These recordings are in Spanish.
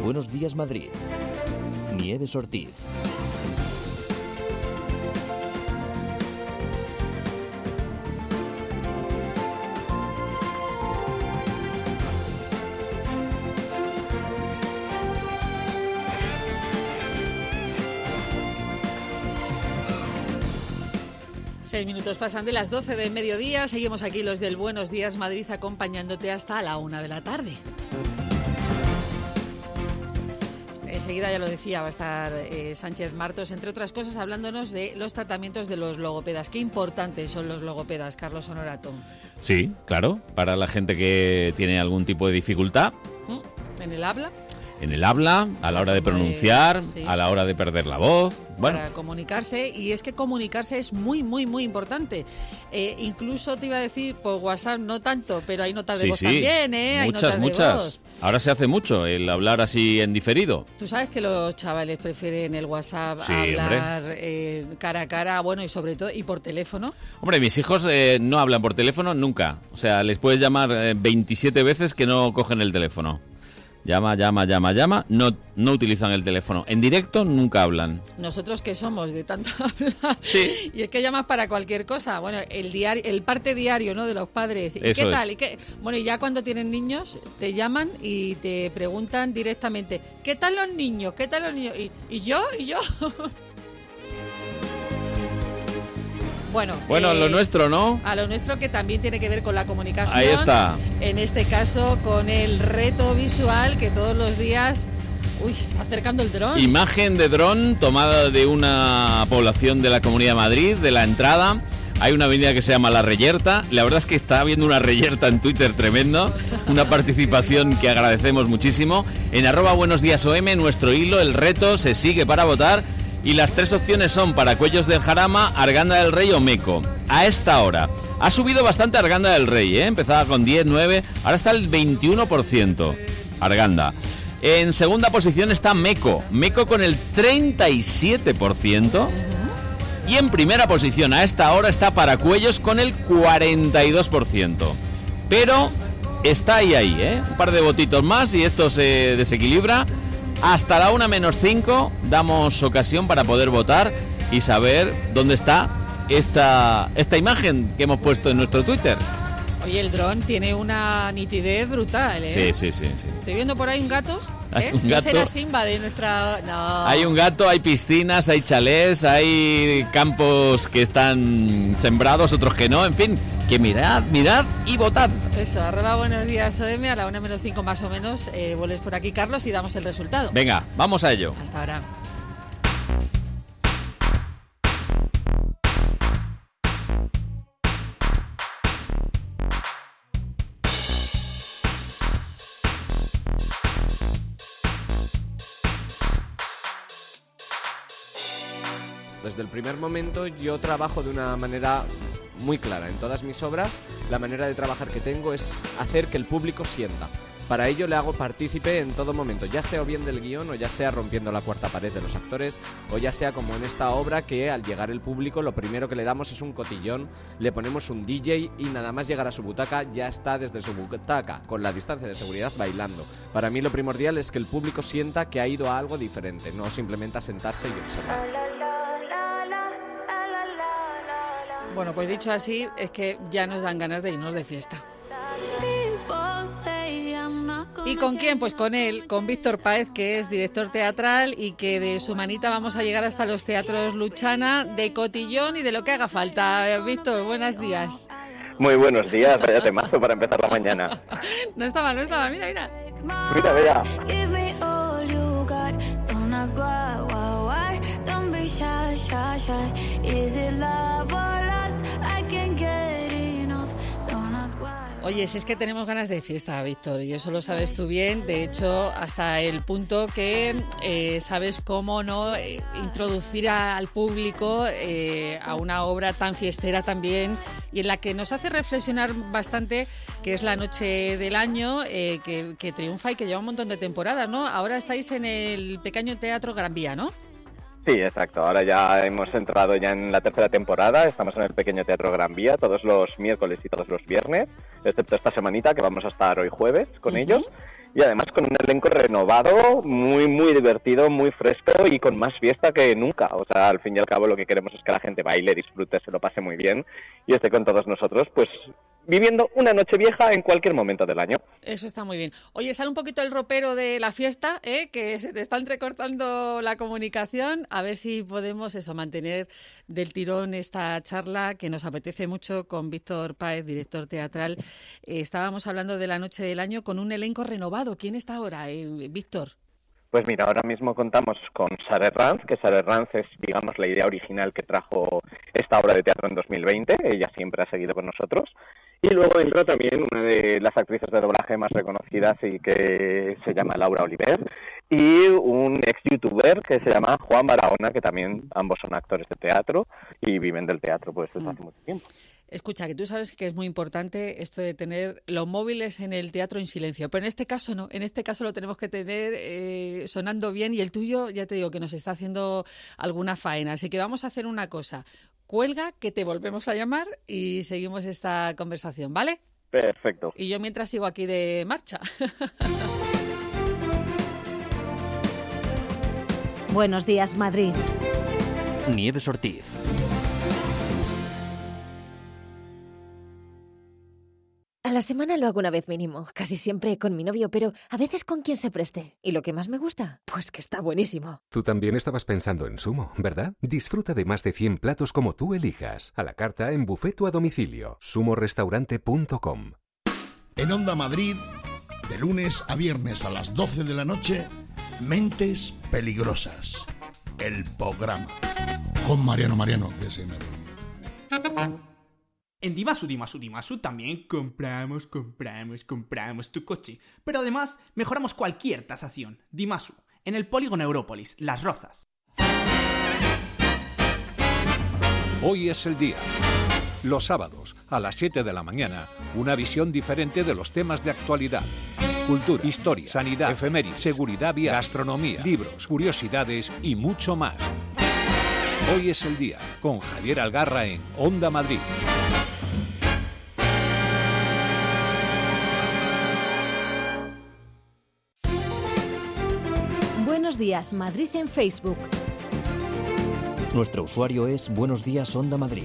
Buenos Días Madrid. Nieves Ortiz. Seis minutos pasan de las 12 del mediodía. Seguimos aquí los del Buenos Días Madrid acompañándote hasta la 1 de la tarde. Enseguida, ya lo decía, va a estar Sánchez Martos, entre otras cosas, hablándonos de los tratamientos de los logopedas. Qué importantes son los logopedas, Carlos Honorato. Sí, claro, para la gente que tiene algún tipo de dificultad. ¿En el habla? En el habla, a la hora de pronunciar, sí. A la hora de perder la voz. Bueno. Para comunicarse, y es que comunicarse es muy, muy, muy importante. Incluso te iba a decir por WhatsApp, no tanto, pero hay notas de voz también, hay notas de voz. Ahora se hace mucho el hablar así en diferido. Tú sabes que los chavales prefieren el WhatsApp a hablar cara a cara, bueno, y sobre todo, y por teléfono. Hombre, mis hijos no hablan por teléfono nunca. O sea, les puedes llamar 27 veces que no cogen el teléfono. Llama, no utilizan el teléfono. En directo nunca hablan. Nosotros que somos de tanto hablar. Sí. Y es que llamas para cualquier cosa. Bueno, el parte diario, ¿no?, de los padres. ¿Y Eso qué tal? es. ¿Y qué? Bueno, y ya cuando tienen niños, te llaman y te preguntan directamente, ¿qué tal los niños? ¿Qué tal los niños? ¿Y yo? Bueno, lo nuestro, ¿no? A lo nuestro, que también tiene que ver con la comunicación. Ahí está. En este caso, con el reto visual que todos los días... Uy, se está acercando el dron. Imagen de dron tomada de una población de la Comunidad de Madrid, de la entrada. Hay una avenida que se llama La Reyerta. La verdad es que está habiendo una reyerta en Twitter tremendo. Una participación que agradecemos muchísimo. En @buenosdíasOM, nuestro hilo, el reto se sigue para votar. Y las tres opciones son para Cuellos del Jarama, Arganda del Rey o Meco. A esta hora. Ha subido bastante Arganda del Rey, Empezaba con 10, 9, ahora está el 21%. Arganda. En segunda posición está Meco. Meco con el 37%. Y en primera posición a esta hora está Paracuellos con el 42%. Pero está ahí, Un par de votitos más y esto se desequilibra. Hasta la 1:05 damos ocasión para poder votar y saber dónde está esta imagen que hemos puesto en nuestro Twitter. Oye, el dron tiene una nitidez brutal, Sí. Estoy viendo por ahí un gato. Hay un No gato. será Simba de nuestra... No. Hay un gato, hay piscinas, hay chalés, hay campos que están sembrados, otros que no, en fin, que mirad y votad. Eso, @buenos días OM, a la 1:05 más o menos, vuelves por aquí, Carlos, y damos el resultado. Venga, vamos a ello. Hasta ahora. Desde el primer momento yo trabajo de una manera muy clara. En todas mis obras, la manera de trabajar que tengo es hacer que el público sienta. Para ello le hago partícipe en todo momento, ya sea o bien del guión, o ya sea rompiendo la cuarta pared de los actores, o ya sea como en esta obra, que al llegar el público lo primero que le damos es un cotillón, le ponemos un DJ y nada más llegar a su butaca ya está desde su butaca, con la distancia de seguridad, bailando. Para mí lo primordial es que el público sienta que ha ido a algo diferente, no simplemente a sentarse y observar. Bueno, pues dicho así, es que ya nos dan ganas de irnos de fiesta. ¿Y con quién? Pues con él, con Víctor Páez, que es director teatral y que de su manita vamos a llegar hasta los teatros Luchana, de cotillón y de lo que haga falta. Víctor, buenos días. Muy buenos días, vaya temazo para empezar la mañana. No estaba, mira. Mira. Oye, si es que tenemos ganas de fiesta, Víctor, y eso lo sabes tú bien. De hecho, hasta el punto que sabes cómo no introducir al público a una obra tan fiestera también, y en la que nos hace reflexionar bastante, que es La Noche del Año, que triunfa y que lleva un montón de temporadas, ¿no? Ahora estáis en el Pequeño Teatro Gran Vía, ¿no? Sí, exacto. Ahora ya hemos entrado ya en la tercera temporada. Estamos en el Pequeño Teatro Gran Vía todos los miércoles y todos los viernes, excepto esta semanita que vamos a estar hoy jueves con ellos. y además con un elenco renovado, muy muy divertido, muy fresco y con más fiesta que nunca. O sea, al fin y al cabo lo que queremos es que la gente baile, disfrute, se lo pase muy bien y esté con todos nosotros, pues viviendo una noche vieja en cualquier momento del año. Eso está muy bien. Oye, sale un poquito el ropero de la fiesta, que se te está entrecortando la comunicación. A ver si podemos mantener del tirón esta charla que nos apetece mucho con Víctor Páez, director teatral. Estábamos hablando de la noche del año con un elenco renovado. ¿Quién está ahora, Víctor? Pues mira, ahora mismo contamos con Sara Herranz, que Sara Herranz es, digamos, la idea original que trajo esta obra de teatro en 2020. Ella siempre ha seguido con nosotros. Y luego entra también una de las actrices de doblaje más reconocidas y que se llama Laura Oliver, y un ex-youtuber que se llama Juan Barahona, que también ambos son actores de teatro y viven del teatro pues desde hace mucho tiempo. Escucha, que tú sabes que es muy importante esto de tener los móviles en el teatro en silencio, pero en este caso no, en este caso lo tenemos que tener sonando bien y el tuyo, ya te digo, que nos está haciendo alguna faena, así que vamos a hacer una cosa, cuelga, que te volvemos a llamar y seguimos esta conversación, ¿vale? Perfecto. Y yo mientras sigo aquí de marcha. Buenos días, Madrid. Nieves Ortiz. A la semana lo hago una vez mínimo, casi siempre con mi novio, pero a veces con quien se preste. ¿Y lo que más me gusta? Pues que está buenísimo. Tú también estabas pensando en Sumo, ¿verdad? Disfruta de más de 100 platos como tú elijas. A la carta, en buffet o a domicilio. sumorestaurante.com. En Onda Madrid, de lunes a viernes a las 12 de la noche, Mentes Peligrosas. El programa. Con Mariano, que se me olvidó. En Dimasu también compramos tu coche. Pero además mejoramos cualquier tasación. Dimasu, en el polígono Európolis, Las Rozas. Hoy es el día. Los sábados, a las 7 de la mañana, una visión diferente de los temas de actualidad. Cultura, historia, sanidad, efemérides, seguridad vial, gastronomía, libros, curiosidades y mucho más. Hoy es el día, con Javier Algarra en Onda Madrid. Buenos días, Madrid en Facebook. Nuestro usuario es Buenos Días Onda Madrid.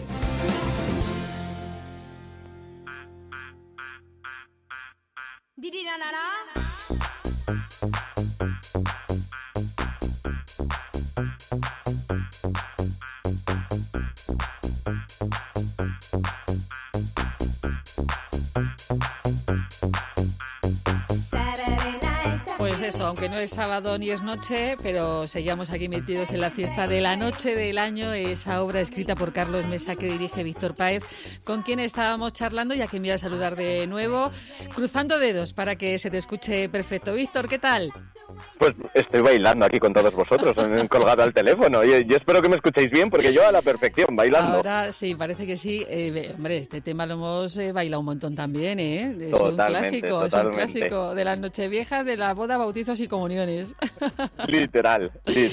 Pues eso, aunque no es sábado ni es noche, pero seguimos aquí metidos en la fiesta de la noche del año, esa obra escrita por Carlos Mesa que dirige Víctor Páez, con quien estábamos charlando, ya que me voy a saludar de nuevo, cruzando dedos para que se te escuche perfecto. Víctor, ¿qué tal? Pues estoy bailando aquí con todos vosotros, colgado al teléfono, y yo espero que me escuchéis bien, porque yo a la perfección, bailando. Ahora sí, parece que sí. Hombre, este tema lo hemos bailado un montón también, ¿eh? Es Totalmente. un clásico de las nocheviejas, de la boda, bautizos y comuniones. Literal.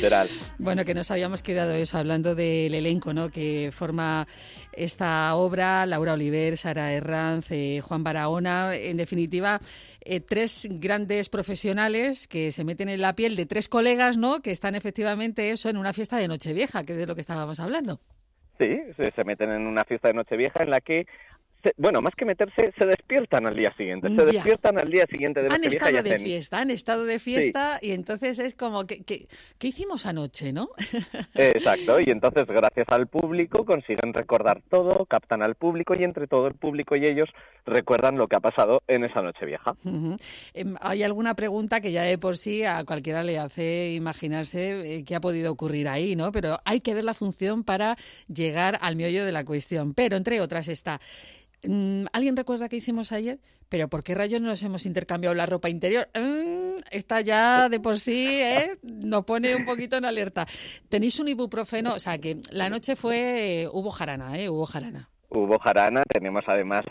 Bueno, que nos habíamos quedado eso, hablando del elenco, ¿no?, que forma esta obra, Laura Oliver, Sara Herranz, Juan Barahona, en definitiva, tres grandes profesionales que se meten en la piel de tres colegas, ¿no?, que están efectivamente en una fiesta de Nochevieja, que es de lo que estábamos hablando. Sí, se meten en una fiesta de Nochevieja en la que, más que meterse, se despiertan al día siguiente. Se despiertan al día siguiente de Nochevieja. Han estado de fiesta, sí. Y entonces es como, ¿qué hicimos anoche, no? Exacto, y entonces gracias al público consiguen recordar todo, captan al público y entre todo el público y ellos recuerdan lo que ha pasado en esa Nochevieja. Uh-huh. Hay alguna pregunta que ya de por sí a cualquiera le hace imaginarse qué ha podido ocurrir ahí, ¿no? Pero hay que ver la función para llegar al meollo de la cuestión. Pero entre otras está... ¿Alguien recuerda qué hicimos ayer? ¿Pero por qué rayos nos hemos intercambiado la ropa interior? Esta ya de por sí nos pone un poquito en alerta. ¿Tenéis un ibuprofeno? O sea, que la noche hubo jarana, hubo jarana. Hubo jarana, tenemos además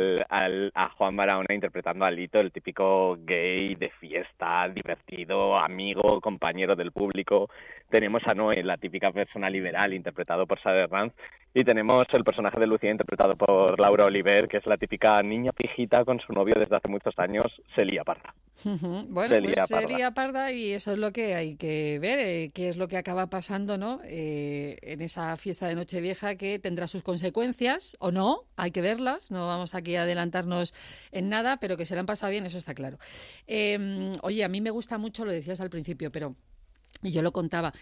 a Juan Barahona interpretando a Lito, el típico gay de fiesta, divertido, amigo, compañero del público. Tenemos a Noé, la típica persona liberal, interpretado por Sara Herranz, Y tenemos el personaje de Lucía interpretado por Laura Oliver, que es la típica niña pijita con su novio desde hace muchos años, Celia Parra. Bueno, pues Celia Parra, y eso es lo que hay que ver, qué es lo que acaba pasando, ¿no? En esa fiesta de Nochevieja, que tendrá sus consecuencias, o no, hay que verlas, no vamos aquí a adelantarnos en nada, pero que se la han pasado bien, eso está claro. Oye, a mí me gusta mucho, lo decías al principio, pero... Y yo lo contaba,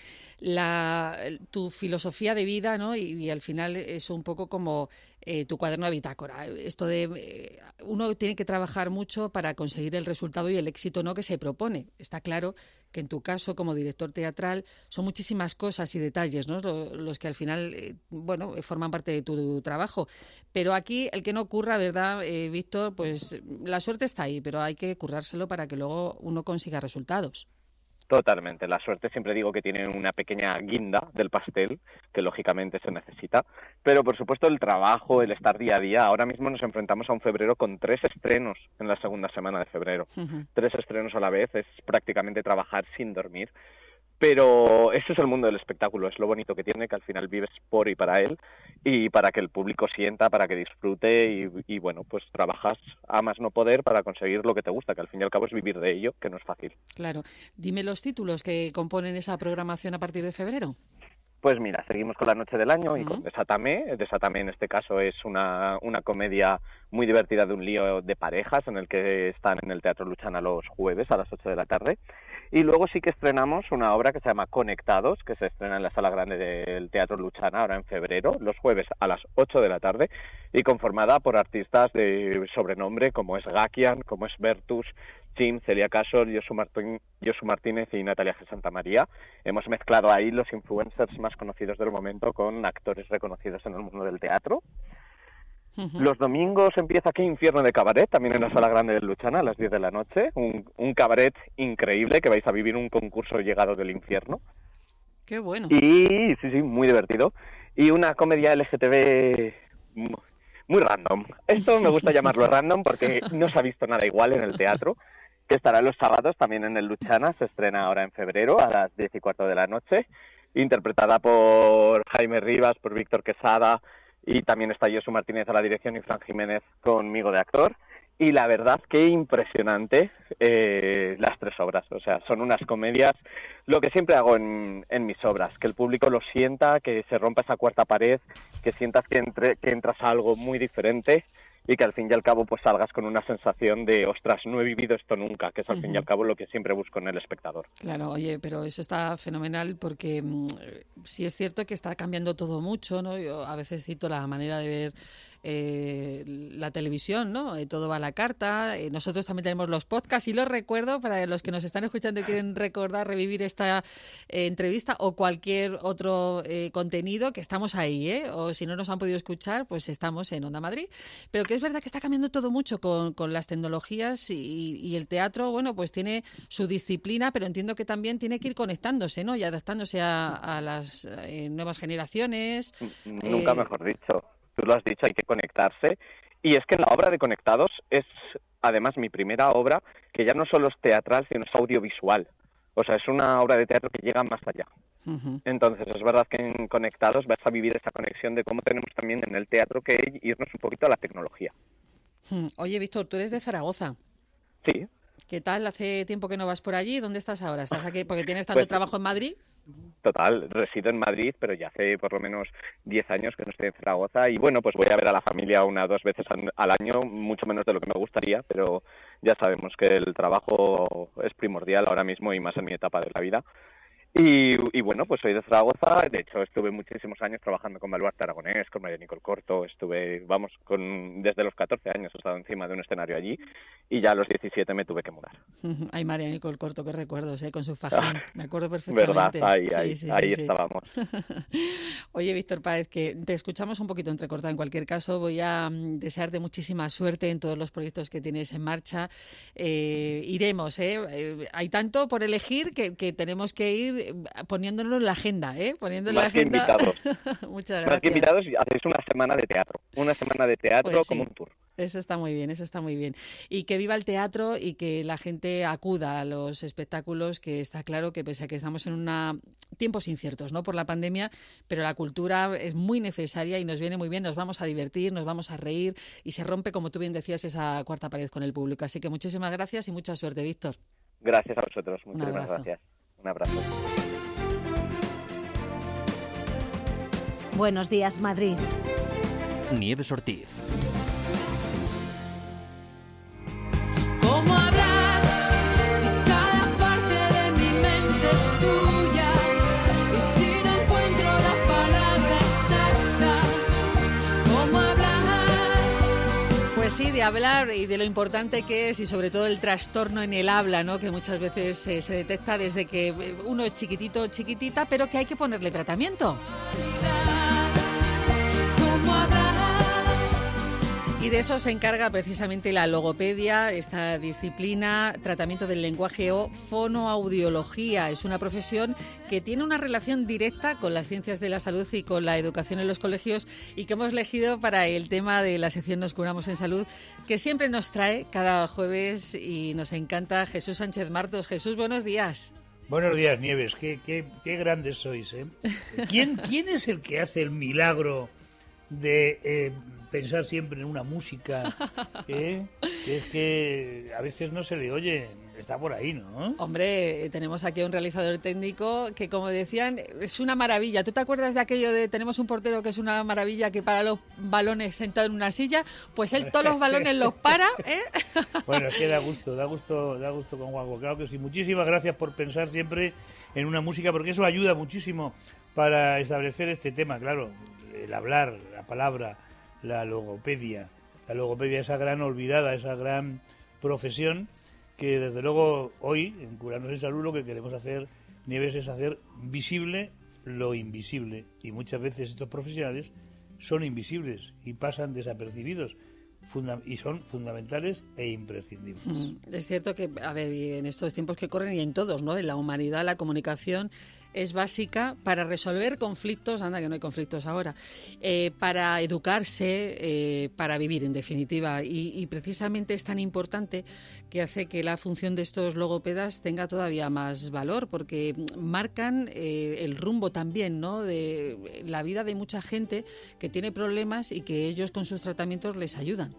tu filosofía de vida, ¿no? Y al final es un poco como tu cuaderno de bitácora. Esto de uno tiene que trabajar mucho para conseguir el resultado y el éxito, ¿no?, que se propone. Está claro que en tu caso, como director teatral, son muchísimas cosas y detalles, ¿no?, los que al final, forman parte de tu trabajo. Pero aquí, el que no curra, ¿verdad, Víctor? Pues la suerte está ahí, pero hay que currárselo para que luego uno consiga resultados. Totalmente. La suerte siempre digo que tiene una pequeña guinda del pastel, que lógicamente se necesita, pero por supuesto el trabajo, el estar día a día. Ahora mismo nos enfrentamos a un febrero con 3 estrenos en la segunda semana de febrero. 3 estrenos a la vez, es prácticamente trabajar sin dormir. Pero ese es el mundo del espectáculo, es lo bonito que tiene, que al final vives por y para él, y para que el público sienta, para que disfrute, y bueno, pues trabajas a más no poder para conseguir lo que te gusta, que al fin y al cabo es vivir de ello, que no es fácil. Claro. Dime los títulos que componen esa programación a partir de febrero. Pues mira, seguimos con La Noche del Año y con Desátame. Desátame en este caso es una comedia muy divertida de un lío de parejas en el que están en el Teatro Luchana los jueves a las 8 de la tarde. Y luego sí que estrenamos una obra que se llama Conectados, que se estrena en la Sala Grande del Teatro Luchana ahora en febrero, los jueves a las 8 de la tarde, y conformada por artistas de sobrenombre como es Gakian, como es Bertus, Jim, Celia Casor, Josu Martínez y Natalia G. Santamaría. Hemos mezclado ahí los influencers más conocidos del momento con actores reconocidos en el mundo del teatro. Los domingos empieza Qué infierno de cabaret, también en la Sala Grande del Luchana a las 10 de la noche. Un cabaret increíble, que vais a vivir un concurso llegado del infierno. ¡Qué bueno! Y sí, muy divertido. Y una comedia LGTB muy random. Esto me gusta llamarlo random porque no se ha visto nada igual en el teatro, que estará los sábados también en el Luchana. Se estrena ahora en febrero a las 10:15 de la noche, interpretada por Jaime Rivas, por Víctor Quesada, y también está Josu Martínez a la dirección y Fran Jiménez conmigo de actor. Y la verdad, qué impresionante las 3 obras. O sea, son unas comedias, lo que siempre hago en mis obras, que el público lo sienta, que se rompa esa cuarta pared, que sientas que entras a algo muy diferente y que al fin y al cabo pues salgas con una sensación de, ostras, no he vivido esto nunca, que es al fin y al cabo lo que siempre busco en el espectador. Claro, oye, pero eso está fenomenal porque sí es cierto que está cambiando todo mucho, ¿no? Yo a veces cito la manera de ver la televisión, ¿no? Todo va a la carta. Nosotros también tenemos los podcasts y los recuerdo para los que nos están escuchando y quieren recordar, revivir esta entrevista o cualquier otro contenido, que estamos ahí, o si no nos han podido escuchar, pues estamos en Onda Madrid. Pero que es verdad que está cambiando todo mucho con las tecnologías y el teatro, bueno, pues tiene su disciplina, pero entiendo que también tiene que ir conectándose, ¿no? Y adaptándose a las nuevas generaciones. Nunca mejor dicho. Tú lo has dicho, hay que conectarse. Y es que la obra de Conectados es, además, mi primera obra, que ya no solo es teatral, sino es audiovisual. O sea, es una obra de teatro que llega más allá. Entonces, es verdad que en Conectados vas a vivir esa conexión de cómo tenemos también en el teatro que irnos un poquito a la tecnología. Oye, Víctor, tú eres de Zaragoza. Sí. ¿Qué tal? ¿Hace tiempo que no vas por allí? ¿Dónde estás ahora? ¿Estás aquí porque tienes tanto trabajo en Madrid? Total, resido en Madrid, pero ya hace por lo menos 10 años que no estoy en Zaragoza y bueno, pues voy a ver a la familia 1 o 2 veces al año, mucho menos de lo que me gustaría, pero ya sabemos que el trabajo es primordial ahora mismo y más en mi etapa de la vida. Y bueno, pues soy de Zaragoza, de hecho estuve muchísimos años trabajando con Baluarte Aragonés, con María Nicole Corto, desde los 14 años he estado encima de un escenario allí y ya a los 17 me tuve que mudar. Ay, María Nicole Corto, qué recuerdos, con su fajín, me acuerdo perfectamente. Verdad, ahí estábamos. Oye, Víctor Páez, que te escuchamos un poquito entrecortado, en cualquier caso voy a desearte muchísima suerte en todos los proyectos que tienes en marcha. Iremos, hay tanto por elegir que tenemos que ir poniéndolo en la agenda, poniéndolo en la Más que agenda. invitados. Muchas Más que gracias. invitados, hacéis una semana de teatro Pues sí. como un tour. Eso está muy bien, eso está muy bien. Y que viva el teatro y que la gente acuda a los espectáculos, que está claro que pese a que estamos en tiempos inciertos, ¿no?, por la pandemia, pero la cultura es muy necesaria y nos viene muy bien, nos vamos a divertir, nos vamos a reír y se rompe, como tú bien decías, esa cuarta pared con el público. Así que muchísimas gracias y mucha suerte, Víctor. Gracias a vosotros, muchísimas abrazo. gracias. Un abrazo. Buenos días, Madrid. Nieves Ortiz. ¿Cómo hablar si cada parte de mi mente es tuya? Y si no encuentro la palabra exacta, ¿cómo hablar? Pues sí, de hablar y de lo importante que es y sobre todo el trastorno en el habla, ¿no?, que muchas veces se detecta desde que uno es chiquitito o chiquitita, pero que hay que ponerle tratamiento. ¿Cómo hablar? Y de eso se encarga precisamente la logopedia, esta disciplina, tratamiento del lenguaje o fonoaudiología. Es una profesión que tiene una relación directa con las ciencias de la salud y con la educación en los colegios y que hemos elegido para el tema de la sección Nos Curamos en Salud, que siempre nos trae cada jueves y nos encanta Jesús Sánchez Martos. Jesús, buenos días. Buenos días, Nieves. Qué grandes sois, ¿eh? ¿Quién es el que hace el milagro de pensar siempre en una música? Que es que a veces no se le oye, está por ahí, ¿no? Hombre, tenemos aquí a un realizador técnico que, como decían, es una maravilla. ¿Tú te acuerdas de aquello de tenemos un portero que es una maravilla que para los balones sentado en una silla? Pues él todos los balones los para, ¿eh? Bueno, es que da gusto con Juanjo. Claro que sí. Muchísimas gracias por pensar siempre en una música, porque eso ayuda muchísimo para establecer este tema, claro. El hablar, la palabra, la logopedia, esa gran olvidada, esa gran profesión que desde luego hoy en Curarnos en Salud lo que queremos hacer, Nieves, es hacer visible lo invisible, y muchas veces estos profesionales son invisibles y pasan desapercibidos y son fundamentales e imprescindibles. Es cierto que, a ver, en estos tiempos que corren y en todos, ¿no?, en la humanidad, la comunicación es básica para resolver conflictos, anda que no hay conflictos ahora, para educarse, para vivir en definitiva, y precisamente es tan importante que hace que la función de estos logopedas tenga todavía más valor, porque marcan el rumbo también, ¿no?, de la vida de mucha gente que tiene problemas y que ellos con sus tratamientos les ayudan.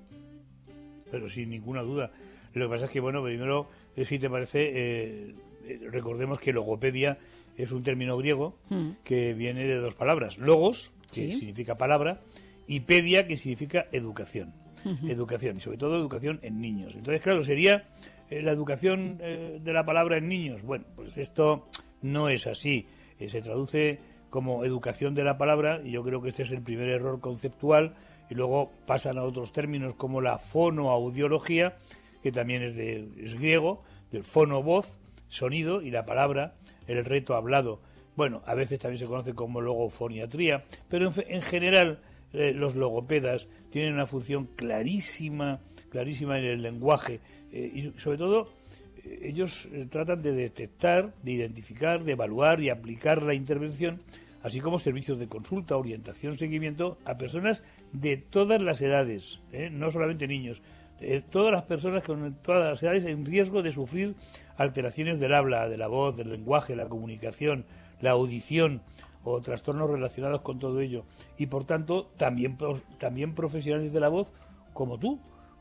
Pero sin ninguna duda. Lo que pasa es que, bueno, primero, si te parece, recordemos que logopedia es un término griego que viene de dos palabras. Logos, que significa palabra, y pedia, que significa educación. Educación, y sobre todo educación en niños. Entonces, claro, sería la educación de la palabra en niños. Bueno, pues esto no es así. Se traduce como educación de la palabra, y yo creo que este es el primer error conceptual, y luego pasan a otros términos como la fonoaudiología, que también es griego, del fono, voz, sonido, y la palabra, el reto hablado. Bueno, a veces también se conoce como logofoniatría, pero en general los logopedas tienen una función clarísima en el lenguaje, y sobre todo ellos tratan de detectar, de identificar, de evaluar y aplicar la intervención, así como servicios de consulta, orientación, seguimiento a personas de todas las edades, no solamente niños, todas las personas con todas las edades en riesgo de sufrir alteraciones del habla, de la voz, del lenguaje, la comunicación, la audición o trastornos relacionados con todo ello. Y por tanto, también profesionales de la voz como tú,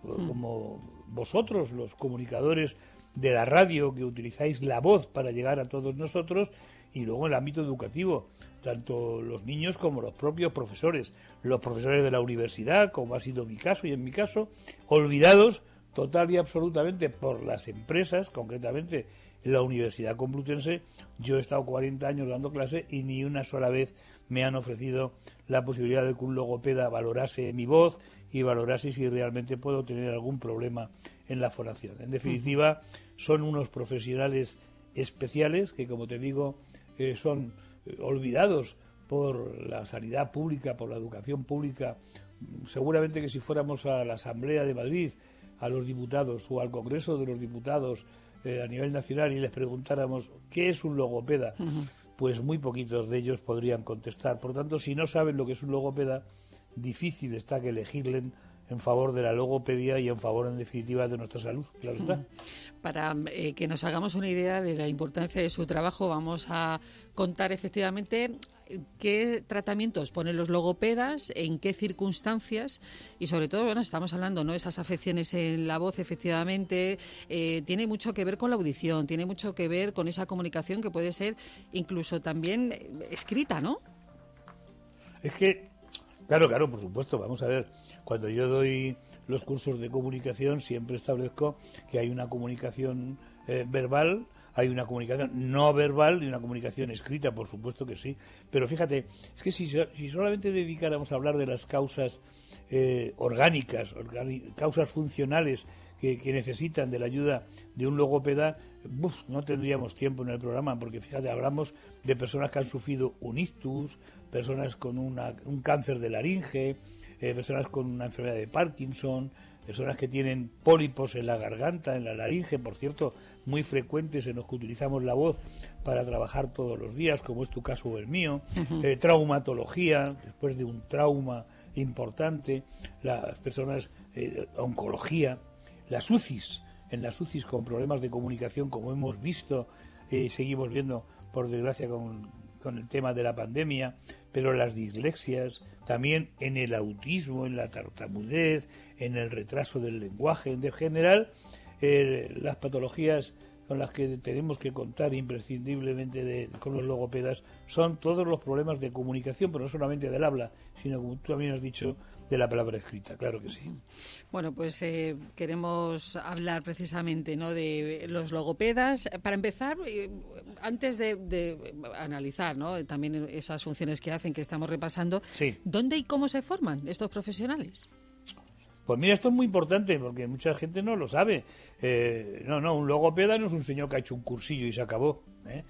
como vosotros, los comunicadores de la radio, que utilizáis la voz para llegar a todos nosotros, y luego en el ámbito educativo, tanto los niños como los propios profesores, los profesores de la universidad, como ha sido mi caso y en mi caso, olvidados total y absolutamente por las empresas, concretamente en la Universidad Complutense. Yo he estado 40 años dando clase y ni una sola vez me han ofrecido la posibilidad de que un logopeda valorase mi voz y valorase si realmente puedo tener algún problema en la fonación. En definitiva, son unos profesionales especiales que, como te digo, son olvidados por la sanidad pública, por la educación pública. Seguramente que si fuéramos a la Asamblea de Madrid, a los diputados o al Congreso de los Diputados, a nivel nacional y les preguntáramos ¿qué es un logopeda? Pues muy poquitos de ellos podrían contestar. Por tanto, si no saben lo que es un logopeda, difícil está que elegirle en favor de la logopedia y en favor, en definitiva, de nuestra salud. Claro está. Para que nos hagamos una idea de la importancia de su trabajo, vamos a contar efectivamente qué tratamientos ponen los logopedas, en qué circunstancias y sobre todo, bueno, estamos hablando, ¿no? Esas afecciones en la voz, efectivamente, tiene mucho que ver con la audición, tiene mucho que ver con esa comunicación que puede ser incluso también escrita, ¿no? Es que, claro, por supuesto, vamos a ver, cuando yo doy los cursos de comunicación siempre establezco que hay una comunicación verbal, hay una comunicación no verbal y una comunicación escrita, por supuesto que sí. Pero fíjate, es que si solamente dedicáramos a hablar de las causas orgánicas, causas funcionales que necesitan de la ayuda de un logopeda, no tendríamos tiempo en el programa, porque fíjate, hablamos de personas que han sufrido un ictus, personas con un cáncer de laringe, personas con una enfermedad de Parkinson, personas que tienen pólipos en la garganta, en la laringe, por cierto, muy frecuentes en los que utilizamos la voz para trabajar todos los días, como es tu caso o el mío, traumatología, después de un trauma importante, las personas, oncología, las UCIs, en las UCIs con problemas de comunicación, como hemos visto, seguimos viendo, por desgracia, con el tema de la pandemia, pero las dislexias, también en el autismo, en la tartamudez, en el retraso del lenguaje, en general, las patologías con las que tenemos que contar imprescindiblemente con los logopedas son todos los problemas de comunicación, pero no solamente del habla, sino, como tú también has dicho, de la palabra escrita, claro que sí. Bueno, pues queremos hablar precisamente, ¿no?, de los logopedas. Para empezar, antes de analizar, ¿no?, también esas funciones que hacen, que estamos repasando, sí. ¿Dónde y cómo se forman estos profesionales? Pues mira, esto es muy importante porque mucha gente no lo sabe. Un logopeda no es un señor que ha hecho un cursillo y se acabó.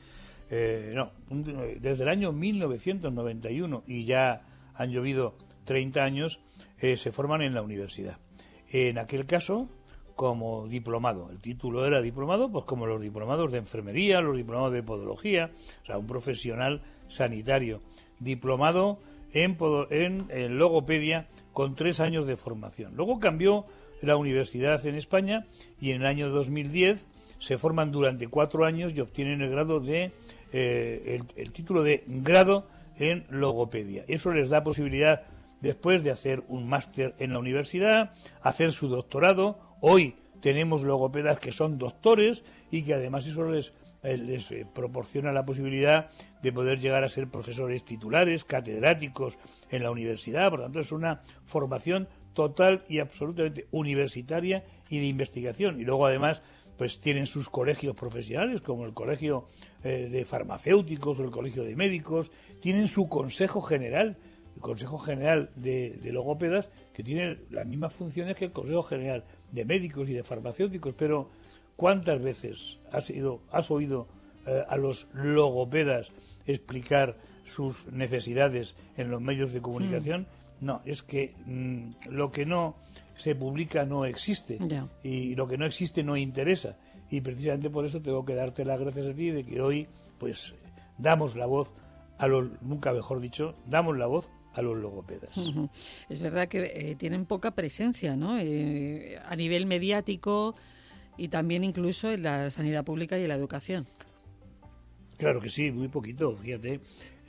Desde el año 1991, y ya han llovido 30 años, se forman en la universidad. En aquel caso, como diplomado. El título era diplomado, pues como los diplomados de enfermería, los diplomados de podología, o sea, un profesional sanitario. Diplomado en logopedia con 3 años de formación. Luego cambió la universidad en España y en el año 2010 se forman durante 4 años y obtienen el grado de el título de grado en logopedia. Eso les da posibilidad, después de hacer un máster en la universidad, hacer su doctorado. Hoy tenemos logopedas que son doctores y que además eso les proporciona la posibilidad de poder llegar a ser profesores titulares, catedráticos en la universidad. Por lo tanto, es una formación total y absolutamente universitaria y de investigación. Y luego, además, pues tienen sus colegios profesionales, como el colegio de farmacéuticos o el colegio de médicos. Tienen su consejo general, el consejo general de logópedas, que tiene las mismas funciones que el consejo general de médicos y de farmacéuticos. Pero ¿cuántas veces has oído a los logopedas explicar sus necesidades en los medios de comunicación? No, es que lo que no se publica no existe, y lo que no existe no interesa, y precisamente por eso tengo que darte las gracias a ti de que hoy pues damos la voz nunca mejor dicho, damos la voz a los logopedas. Es verdad que tienen poca presencia, ¿no?, a nivel mediático y también incluso en la sanidad pública y en la educación. Claro que sí, muy poquito, fíjate.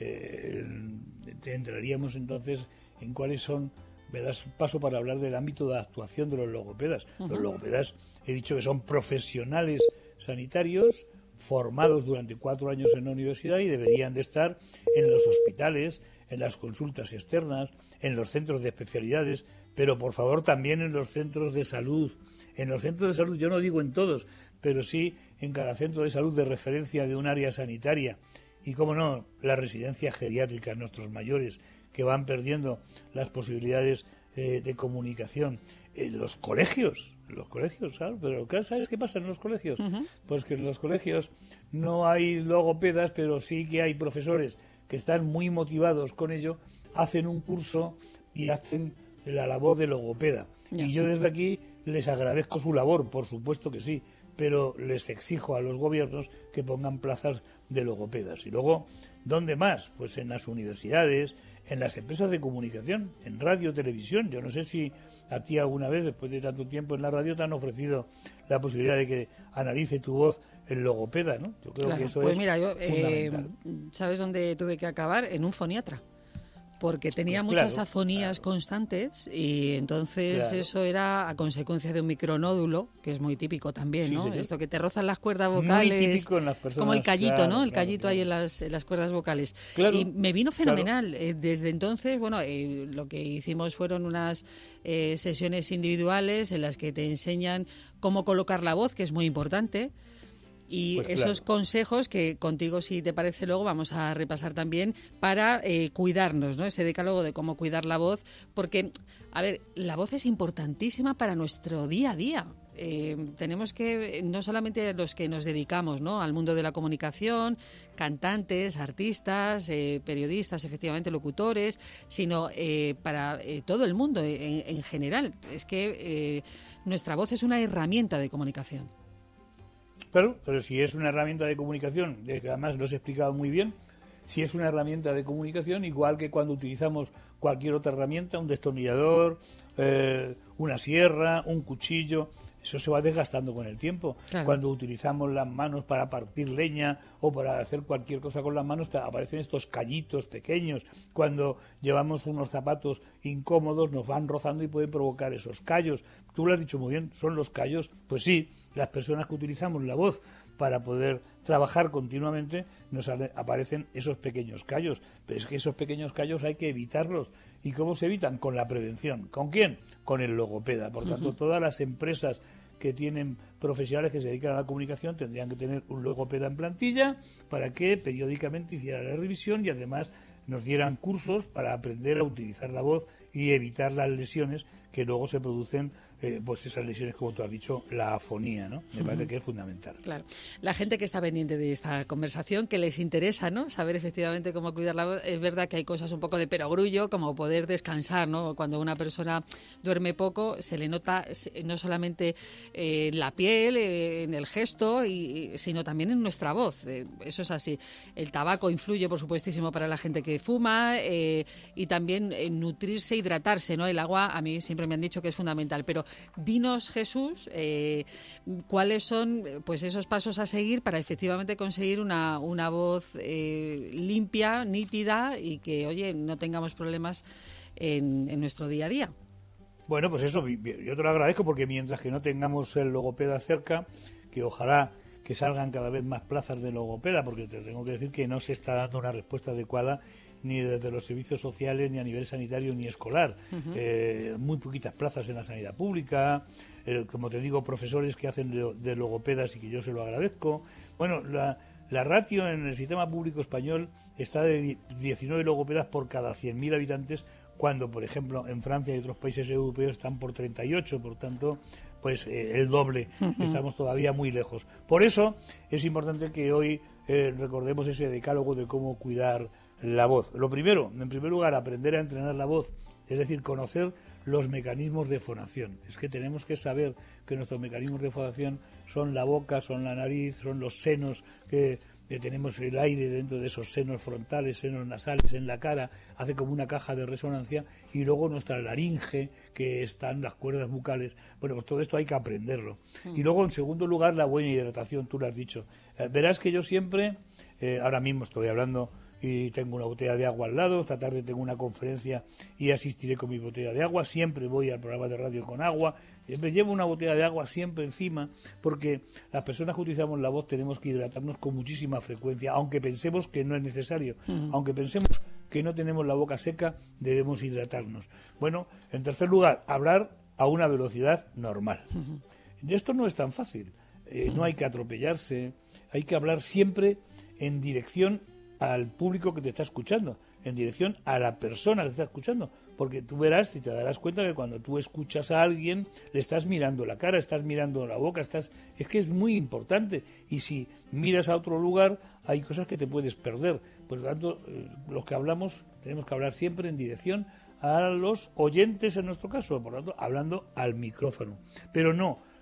Entraríamos entonces en cuáles son, me das paso para hablar del ámbito de actuación de los logopedas. Los logopedas, he dicho que son profesionales sanitarios formados durante 4 años en la universidad y deberían de estar en los hospitales, en las consultas externas, en los centros de especialidades, pero por favor también en los centros de salud. En los centros de salud, yo no digo en todos, pero sí en cada centro de salud de referencia de un área sanitaria. Y, cómo no, las residencias geriátricas, nuestros mayores, que van perdiendo las posibilidades de comunicación. En los colegios, ¿sabes? Pero ¿sabes qué pasa en los colegios? Pues que en los colegios no hay logopedas, pero sí que hay profesores que están muy motivados con ello, hacen un curso y hacen la labor de logopeda. Y yo desde aquí les agradezco su labor, por supuesto que sí, pero les exijo a los gobiernos que pongan plazas de logopedas. Y luego, ¿dónde más? Pues en las universidades, en las empresas de comunicación, en radio, televisión. Yo no sé si a ti alguna vez, después de tanto tiempo en la radio, te han ofrecido la posibilidad de que analice tu voz el logopeda, ¿no? Yo creo que eso pues es mira, yo, fundamental. ¿sabes dónde tuve que acabar? En un foniatra. Porque tenía Pues muchas claro, afonías constantes y entonces Claro. eso era a consecuencia de un micronódulo, que es muy típico también, Sí, ¿no? señor. Esto que te rozan las cuerdas Muy vocales. típico en las personas, como el callito, claro, ¿no? El claro, callito claro. ahí en las cuerdas vocales. Claro, y me vino claro. fenomenal. Desde entonces, bueno, lo que hicimos fueron unas sesiones individuales en las que te enseñan cómo colocar la voz, que es muy importante. Y Pues esos claro. consejos que contigo, si te parece, luego vamos a repasar también para cuidarnos, ¿no? Ese decálogo de cómo cuidar la voz, porque, a ver, la voz es importantísima para nuestro día a día. Tenemos que, no solamente los que nos dedicamos, ¿no?, al mundo de la comunicación, cantantes, artistas, periodistas, efectivamente, locutores, sino para todo el mundo en general. Es que nuestra voz es una herramienta de comunicación. Claro, pero si es una herramienta de comunicación, que además lo has explicado muy bien, si es una herramienta de comunicación, igual que cuando utilizamos cualquier otra herramienta, un destornillador, una sierra, un cuchillo, eso se va desgastando con el tiempo. Claro. Cuando utilizamos las manos para partir leña o para hacer cualquier cosa con las manos, aparecen estos callitos pequeños. Cuando llevamos unos zapatos incómodos, nos van rozando y pueden provocar esos callos. Tú lo has dicho muy bien, son los callos. Pues sí, las personas que utilizamos la voz para poder trabajar continuamente, nos aparecen esos pequeños callos. Pero es que esos pequeños callos hay que evitarlos. ¿Y cómo se evitan? Con la prevención. ¿Con quién? Con el logopeda. Por tanto, todas las empresas que tienen profesionales que se dedican a la comunicación tendrían que tener un logopeda en plantilla para que periódicamente hiciera la revisión y además nos dieran cursos para aprender a utilizar la voz y evitar las lesiones que luego se producen, pues esas lesiones, como tú has dicho, la afonía, ¿no? Me parece que es fundamental. Claro. La gente que está pendiente de esta conversación, que les interesa, ¿no?, saber efectivamente cómo cuidar la voz, es verdad que hay cosas un poco de perogrullo, como poder descansar, ¿no? Cuando una persona duerme poco, se le nota no solamente en la piel, en el gesto, sino también en nuestra voz. Eso es así. El tabaco influye, por supuestísimo, para la gente que fuma y también nutrirse, hidratarse, ¿no? El agua, a mí siempre me han dicho que es fundamental, pero dinos, Jesús, cuáles son, pues, esos pasos a seguir para efectivamente conseguir una voz limpia, nítida y que, oye, no tengamos problemas en nuestro día a día. Bueno, pues eso, yo te lo agradezco porque mientras que no tengamos el logopeda cerca, que ojalá que salgan cada vez más plazas de logopeda, porque te tengo que decir que no se está dando una respuesta adecuada ni desde los servicios sociales, ni a nivel sanitario, ni escolar. Muy poquitas plazas en la sanidad pública, como te digo, profesores que hacen de logopedas y que yo se lo agradezco. Bueno, la ratio en el sistema público español está de 19 logopedas por cada 100.000 habitantes, cuando, por ejemplo, en Francia y otros países europeos están por 38, por tanto, pues el doble. Estamos todavía muy lejos. Por eso es importante que hoy recordemos ese decálogo de cómo cuidar la voz. Lo primero, en primer lugar, aprender a entrenar la voz, es decir, conocer los mecanismos de fonación. Es que tenemos que saber que nuestros mecanismos de fonación son la boca, son la nariz, son los senos, que tenemos el aire dentro de esos senos frontales, senos nasales en la cara, hace como una caja de resonancia, y luego nuestra laringe, que están las cuerdas bucales. Bueno, pues todo esto hay que aprenderlo. Y luego, en segundo lugar, la buena hidratación, tú lo has dicho. Verás que yo siempre, ahora mismo estoy hablando y tengo una botella de agua al lado, esta tarde tengo una conferencia y asistiré con mi botella de agua, siempre voy al programa de radio con agua, siempre llevo una botella de agua siempre encima, porque las personas que utilizamos la voz tenemos que hidratarnos con muchísima frecuencia, aunque pensemos que no es necesario, aunque pensemos que no tenemos la boca seca, debemos hidratarnos. Bueno, en tercer lugar, hablar a una velocidad normal. Esto no es tan fácil, no hay que atropellarse, hay que hablar siempre en dirección al público que te está escuchando, en dirección a la persona que te está escuchando, porque tú verás y te darás cuenta que cuando tú escuchas a alguien le estás mirando la cara, estás mirando la boca, es que es muy importante, y si miras a otro lugar hay cosas que te puedes perder. Por lo tanto, los que hablamos tenemos que hablar siempre en dirección a los oyentes, en nuestro caso, por lo tanto, hablando al micrófono, pero no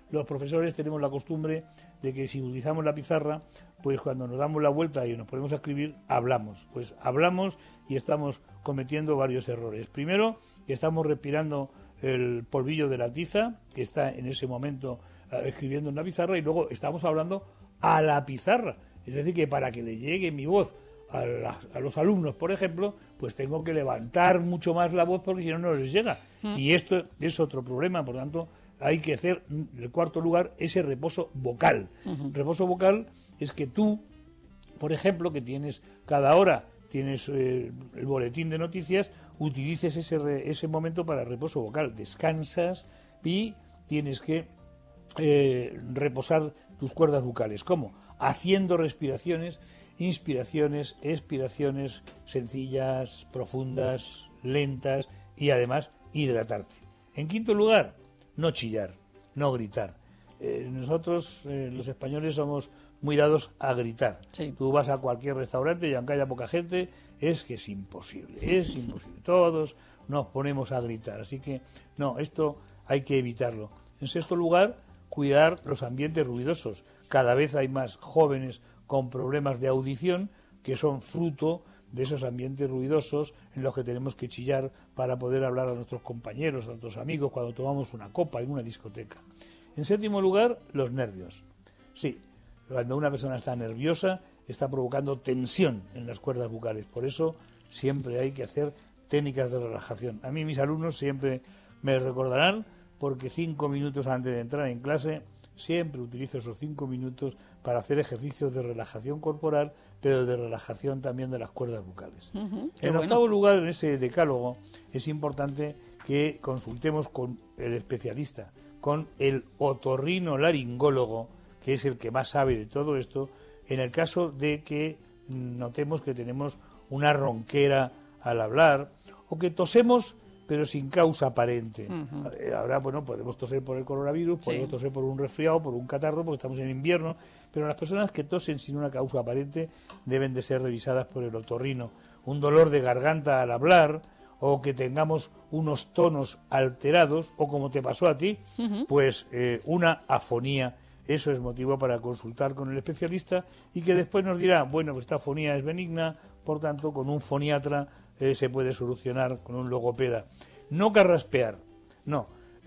los profesores tenemos la costumbre de que si utilizamos la pizarra, pues cuando nos damos la vuelta y nos ponemos a escribir, hablamos. Pues hablamos y estamos cometiendo varios errores. Primero, que estamos respirando el polvillo de la tiza, que está en ese momento escribiendo en la pizarra, y luego estamos hablando a la pizarra. Es decir, que para que le llegue mi voz a los alumnos, por ejemplo, pues tengo que levantar mucho más la voz porque si no, no les llega. Y esto es otro problema, por tanto, hay que hacer, en cuarto lugar, ese reposo vocal. Reposo vocal es que tú, por ejemplo, que tienes cada hora, tienes el boletín de noticias, utilices ese momento para reposo vocal. Descansas y tienes que reposar tus cuerdas vocales. ¿Cómo? Haciendo respiraciones, inspiraciones, expiraciones sencillas, profundas, lentas y además hidratarte. En quinto lugar, no chillar, no gritar. Nosotros, los españoles, somos muy dados a gritar. Sí. Tú vas a cualquier restaurante y aunque haya poca gente, es que es imposible, es imposible. Todos nos ponemos a gritar, así que no, esto hay que evitarlo. En sexto lugar, cuidar los ambientes ruidosos. Cada vez hay más jóvenes con problemas de audición que son fruto de esos ambientes ruidosos en los que tenemos que chillar para poder hablar a nuestros compañeros, a nuestros amigos cuando tomamos una copa en una discoteca. En séptimo lugar, los nervios. Sí, cuando una persona está nerviosa está provocando tensión en las cuerdas vocales. Por eso siempre hay que hacer técnicas de relajación. A mí mis alumnos siempre me recordarán porque 5 minutos antes de entrar en clase siempre utilizo esos 5 minutos para hacer ejercicios de relajación corporal, pero de relajación también de las cuerdas vocales. En octavo lugar, en ese decálogo, es importante que consultemos con el especialista, con el otorrinolaringólogo, que es el que más sabe de todo esto, en el caso de que notemos que tenemos una ronquera al hablar o que tosemos pero sin causa aparente. Ahora, bueno, podemos toser por el coronavirus, podemos toser por un resfriado, por un catarro, porque estamos en invierno, pero las personas que tosen sin una causa aparente deben de ser revisadas por el otorrino. Un dolor de garganta al hablar, o que tengamos unos tonos alterados, o como te pasó a ti, pues una afonía. Eso es motivo para consultar con el especialista y que después nos dirá, bueno, pues esta afonía es benigna, por tanto, con un foniatra se puede solucionar, con un logopeda. No carraspear, no.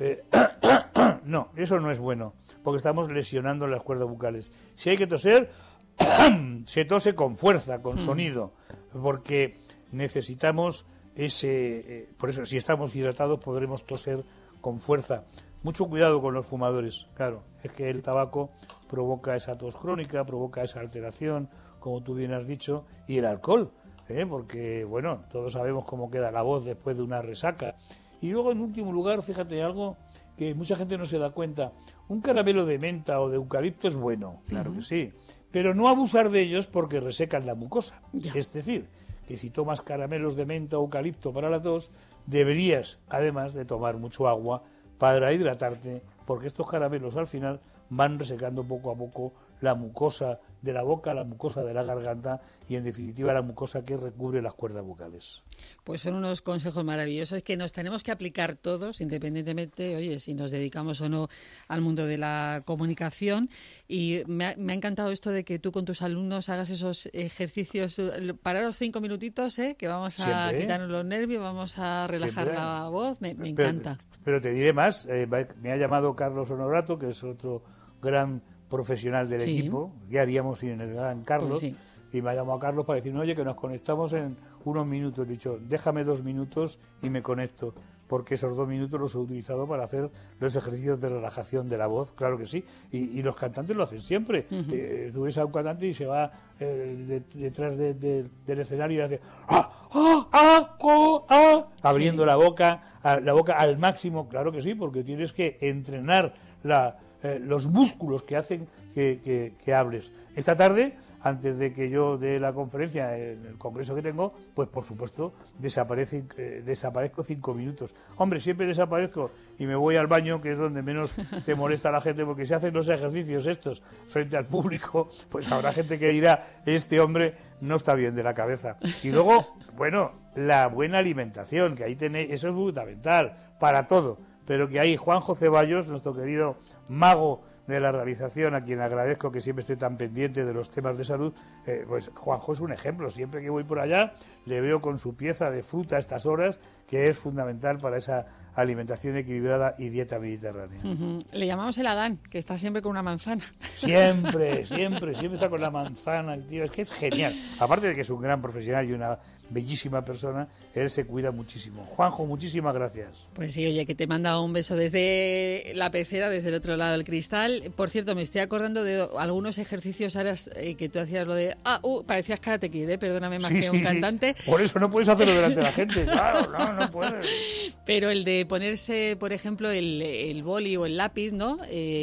No, eso no es bueno, porque estamos lesionando las cuerdas vocales. Si hay que toser, se tose con fuerza, con sonido, porque necesitamos por eso, si estamos hidratados, podremos toser con fuerza. Mucho cuidado con los fumadores, claro, es que el tabaco provoca esa tos crónica, provoca esa alteración, como tú bien has dicho, y el alcohol, porque, bueno, todos sabemos cómo queda la voz después de una resaca. Y luego, en último lugar, fíjate algo que mucha gente no se da cuenta, un caramelo de menta o de eucalipto es bueno, claro que sí, pero no abusar de ellos porque resecan la mucosa. Es decir, que si tomas caramelos de menta o eucalipto para la tos, deberías, además de tomar mucho agua, para hidratarte, porque estos caramelos al final van resecando poco a poco la mucosa de la boca, la mucosa de la garganta y en definitiva la mucosa que recubre las cuerdas vocales. Pues son unos consejos maravillosos que nos tenemos que aplicar todos, independientemente, oye, si nos dedicamos o no al mundo de la comunicación. Y me ha encantado esto de que tú con tus alumnos hagas esos ejercicios, pararos 5 minutitos, que vamos a quitarnos los nervios, vamos a relajar la voz, me encanta. Pero te diré más, me ha llamado Carlos Honorato, que es otro gran profesional del equipo, ¿qué haríamos sin el gran Carlos? Pues y me ha llamado a Carlos para decirme, oye, que nos conectamos en unos minutos. He dicho, déjame 2 minutos y me conecto, porque esos 2 minutos los he utilizado para hacer los ejercicios de relajación de la voz, claro que sí, y los cantantes lo hacen siempre. Tú ves a un cantante y se va detrás del escenario y hace abriendo la boca al máximo, claro que sí, porque tienes que entrenar los músculos que hacen que hables. Esta tarde, antes de que yo dé la conferencia en el congreso que tengo, pues por supuesto desaparezco 5 minutos. Hombre, siempre desaparezco y me voy al baño, que es donde menos te molesta a la gente, porque si hacen los ejercicios estos frente al público, pues habrá gente que dirá, este hombre no está bien de la cabeza. Y luego, bueno, la buena alimentación, que ahí tenéis, eso es fundamental para todo. pero que ahí Juanjo Ceballos, nuestro querido mago de la realización, a quien agradezco que siempre esté tan pendiente de los temas de salud, pues Juanjo es un ejemplo. Siempre que voy por allá le veo con su pieza de fruta a estas horas, que es fundamental para esa alimentación equilibrada y dieta mediterránea. Le llamamos el Adán, que está siempre con una manzana. Siempre está con la manzana, tío. Es que es genial. Aparte de que es un gran profesional y una bellísima persona, él se cuida muchísimo. Juanjo, muchísimas gracias. Pues sí, oye, que te manda un beso desde la pecera, desde el otro lado del cristal. Por cierto, me estoy acordando de algunos ejercicios ahora que tú hacías lo de... parecías Karate Kid, perdóname, más que un cantante. Por eso no puedes hacerlo delante de la gente. Claro, no puedes. Pero el de ponerse, por ejemplo, el boli o el lápiz, ¿no?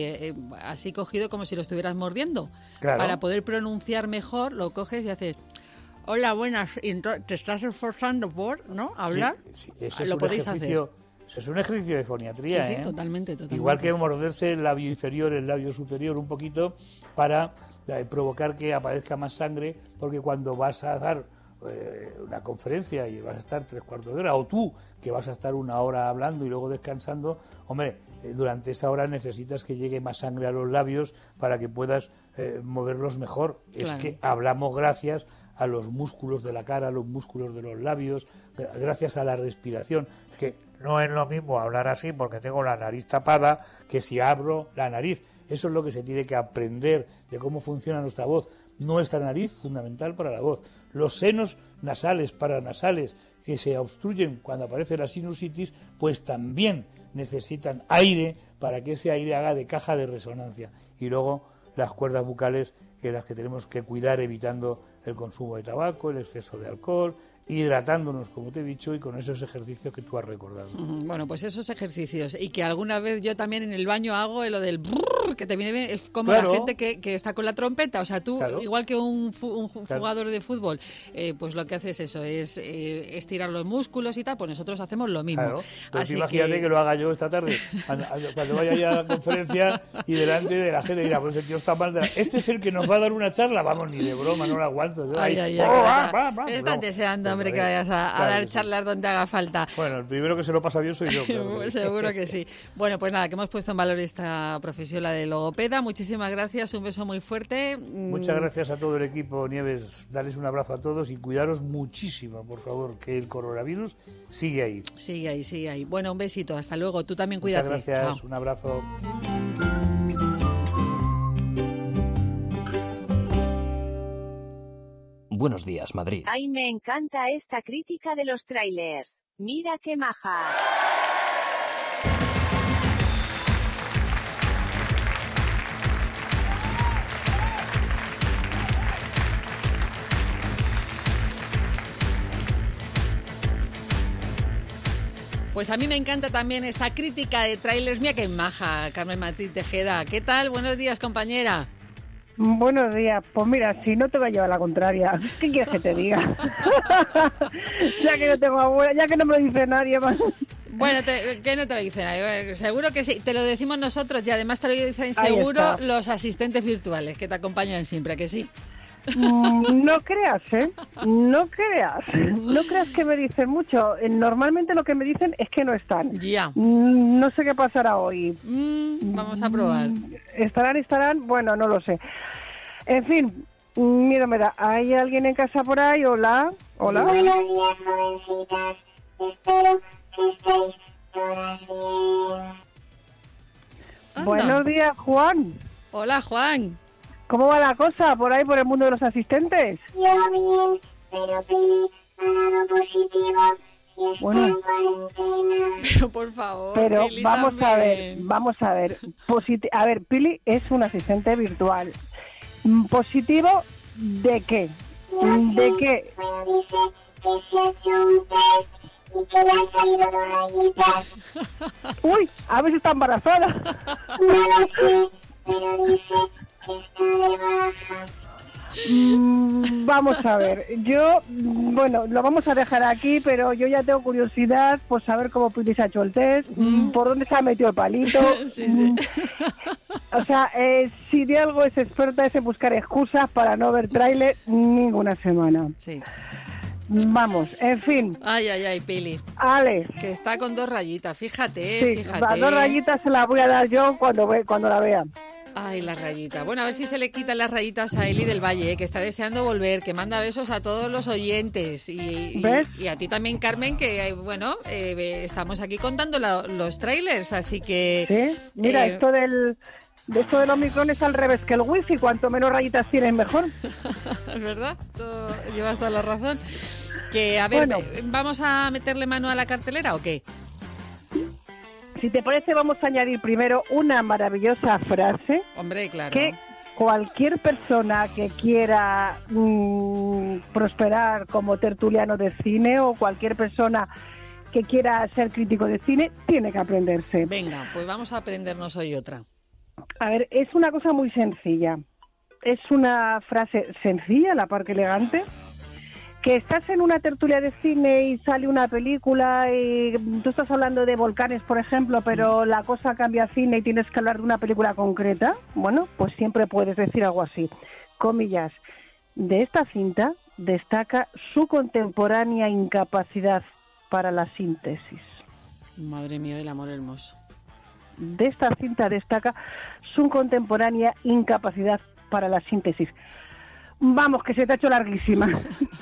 Así cogido como si lo estuvieras mordiendo. Claro. Para poder pronunciar mejor, lo coges y haces... Hola, buenas. ¿Te estás esforzando por, no? ¿Hablar? Sí, eso lo podéis hacer. Eso es un ejercicio de foniatría, Sí, totalmente. Igual que morderse el labio inferior, el labio superior un poquito para provocar que aparezca más sangre, porque cuando vas a dar una conferencia y vas a estar 3/4 de hora, o tú que vas a estar 1 hora hablando y luego descansando, hombre, durante esa hora necesitas que llegue más sangre a los labios para que puedas moverlos mejor. Claro. Es que hablamos gracias a los músculos de la cara, a los músculos de los labios, gracias a la respiración. Es que no es lo mismo hablar así porque tengo la nariz tapada que si abro la nariz. Eso es lo que se tiene que aprender de cómo funciona nuestra voz. Nuestra nariz, fundamental para la voz. Los senos nasales, paranasales, que se obstruyen cuando aparece la sinusitis, pues también necesitan aire para que ese aire haga de caja de resonancia. Y luego las cuerdas bucales, que las que tenemos que cuidar evitando el consumo de tabaco, el exceso de alcohol, hidratándonos, como te he dicho, y con esos ejercicios que tú has recordado. Bueno, pues esos ejercicios, y que alguna vez yo también en el baño hago lo del brrr, que te viene bien, es como la gente que está con la trompeta, o sea, tú, igual que un jugador de fútbol, pues lo que haces eso, es estirar los músculos y tal, pues nosotros hacemos lo mismo. Claro. Pues así imagínate que lo haga yo esta tarde, cuando vaya ya a la conferencia y delante de la gente dirá, pues el tío está mal. Este es el que nos va a dar una charla, vamos, ni de broma, no lo aguanto. Están deseando, hombre, que vayas a dar charlas donde haga falta. Bueno, el primero que se lo pasa bien soy yo. Claro. Seguro que sí. Bueno, pues nada, que hemos puesto en valor esta profesión, la de logopeda. Muchísimas gracias, un beso muy fuerte. Muchas gracias a todo el equipo, Nieves. Darles un abrazo a todos y cuidaros muchísimo, por favor, que el coronavirus sigue ahí. Sigue ahí. Bueno, un besito, hasta luego. Tú también cuídate. Muchas gracias, Chao. Un abrazo. Buenos días, Madrid. Ay, me encanta esta crítica de los trailers. Mira qué maja. Pues a mí me encanta también esta crítica de trailers. Mira qué maja, Carmen Martín Tejeda. ¿Qué tal? Buenos días, compañera. Buenos días. Pues mira, si no te va a llevar la contraria, ¿qué quieres que te diga? Ya que no tengo abuela, ya que no me lo dice nadie más. Bueno, que no te lo dicen nadie. Seguro que sí. Te lo decimos nosotros y además te lo dicen seguro los asistentes virtuales que te acompañan siempre, ¿a que sí? No creas, ¿eh? No creas que me dicen mucho. Normalmente lo que me dicen es que no están. Ya. No sé qué pasará hoy. Vamos a probar. ¿Estarán? Bueno, no lo sé. En fin, mira, ¿hay alguien en casa por ahí? Hola. Buenos días, jovencitas. Espero que estéis todas bien. Anda. Buenos días, Juan. Hola, Juan. ¿Cómo va la cosa por ahí, por el mundo de los asistentes? Yo bien, pero Pili ha dado positivo y está en cuarentena. Pero por favor, pero Pili vamos también. a ver. A ver, Pili es un asistente virtual. ¿Positivo de qué? No sé, ¿De qué? pero dice que se ha hecho un test y que le han salido 2 rayitas. Uy, a ver si está embarazada. No lo sé, pero dice que está de baja. Vamos a ver, bueno, lo vamos a dejar aquí, pero yo ya tengo curiosidad por saber cómo Pili se ha hecho el test, por dónde se ha metido el palito. Sí. O sea, si de algo es experta es en buscar excusas para no ver tráiler ninguna semana. Sí. Vamos, en fin. Ay, Pili. Ale. Que está con 2 rayitas, fíjate, Sí, fíjate. las 2 rayitas se las voy a dar yo cuando la vea. Ay, la rayita. Bueno, a ver si se le quitan las rayitas a Eli del Valle, que está deseando volver, que manda besos a todos los oyentes. Y a ti también, Carmen, que, bueno, estamos aquí contando los trailers, así que... Sí, mira, esto del Omicron es al revés que el wifi, cuanto menos rayitas tienes mejor. Es verdad, llevas toda la razón. Que, a ver, Bueno. ¿vamos a meterle mano a la cartelera o qué? Si te parece, vamos a añadir primero una maravillosa frase. Hombre, claro. Que cualquier persona que quiera prosperar como tertuliano de cine o cualquier persona que quiera ser crítico de cine tiene que aprenderse. Venga, pues vamos a aprendernos hoy otra. A ver, es una cosa muy sencilla. Es una frase sencilla, la par que elegante. Que estás en una tertulia de cine y sale una película y tú estás hablando de volcanes, por ejemplo, pero la cosa cambia a cine y tienes que hablar de una película concreta. Bueno, pues siempre puedes decir algo así. Comillas. De esta cinta destaca su contemporánea incapacidad para la síntesis. Madre mía del amor hermoso. De esta cinta destaca su contemporánea incapacidad para la síntesis. Vamos, que se te ha hecho larguísima.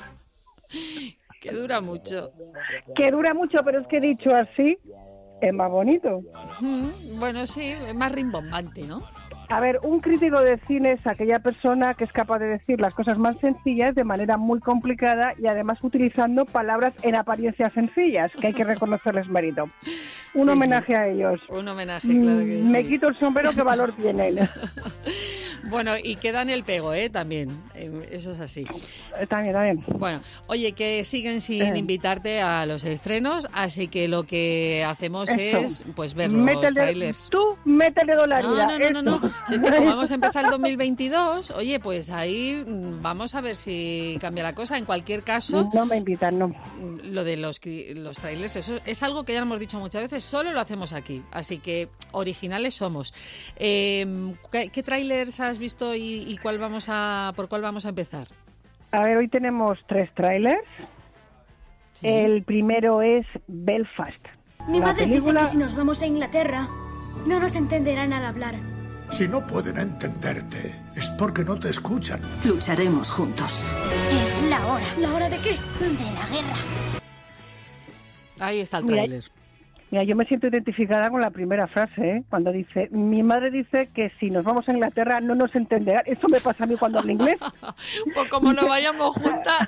Que dura mucho. Que dura mucho, pero es que dicho así es más bonito. Bueno, sí, es más rimbombante, ¿no? A ver, un crítico de cine es aquella persona que es capaz de decir las cosas más sencillas de manera muy complicada y además utilizando palabras en apariencia sencillas, que hay que reconocerles mérito. Un homenaje a ellos. Un homenaje, claro que sí. Me quito el sombrero, qué valor tienen. Bueno, y quedan el pego, también. Eso es así. También. Bueno, oye, que siguen sin invitarte a los estrenos, así que lo que hacemos es pues ver los trailers. Tú métele dolaridad. No. Si es que como vamos a empezar el 2022, oye, pues ahí vamos a ver si cambia la cosa. En cualquier caso... No me invitan, no. Lo de los trailers, eso es algo que ya hemos dicho muchas veces, solo lo hacemos aquí. Así que originales somos. ¿Qué trailers has visto y por cuál vamos a empezar? A ver, hoy tenemos 3 trailers. Sí. El primero es Belfast. Mi madre dice que si nos vamos a Inglaterra, no nos entenderán al hablar. Si no pueden entenderte, es porque no te escuchan. Lucharemos juntos. Es la hora. ¿La hora de qué? De la guerra. Ahí está el tráiler. Mira, yo me siento identificada con la primera frase, cuando dice, mi madre dice que si nos vamos a Inglaterra no nos entenderán. Eso me pasa a mí cuando hablo inglés. Pues como no vayamos juntas.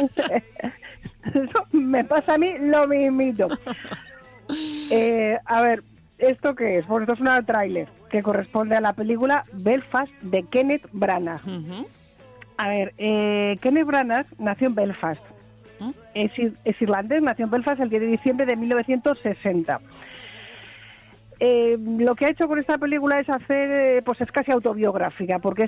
Eso me pasa a mí lo mismito. A ver, ¿esto qué es? Pues esto es un tráiler que corresponde a la película Belfast de Kenneth Branagh. A ver, Kenneth Branagh nació en Belfast. Es irlandés, nació en Belfast el 10 de diciembre de 1960. Lo que ha hecho con esta película es hacer, pues es casi autobiográfica, porque es